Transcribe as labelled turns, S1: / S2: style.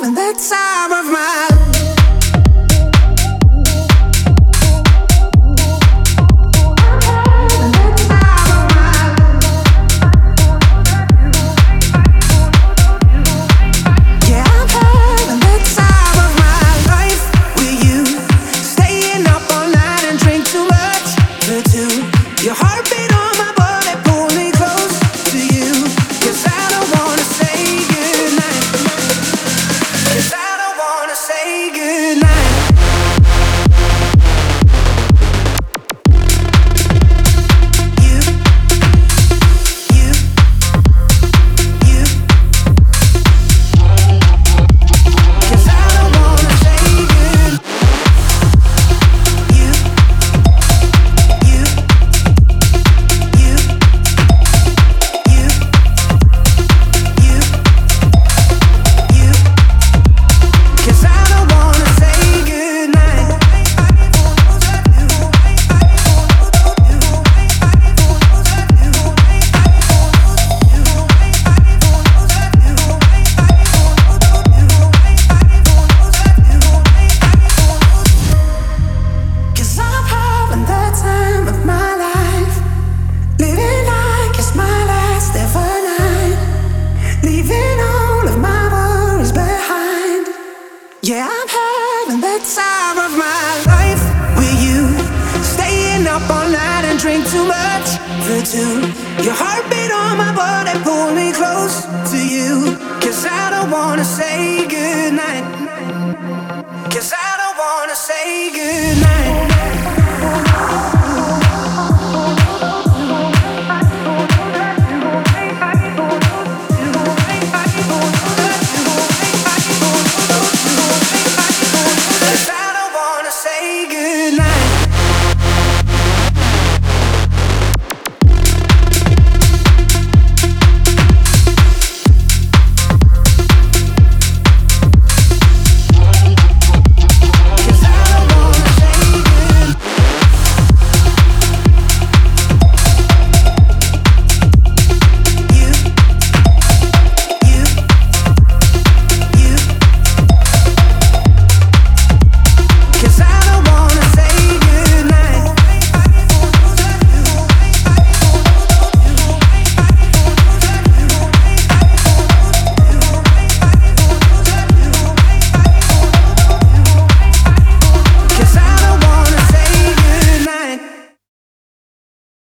S1: having the time of my life. Your heartbeat on my body, pull me close to you. 'Cause I don't wanna say goodnight. 'Cause I don't wanna say goodnight. You, you, you. 'Cause I don't wanna say goodnight. You, you. Yeah, I'm having the time of my life with you. Staying up all night and drink too much for two. Your heartbeat on my body, pull me close to you. 'Cause I don't wanna say goodnight. 'Cause I don't wanna say goodnight.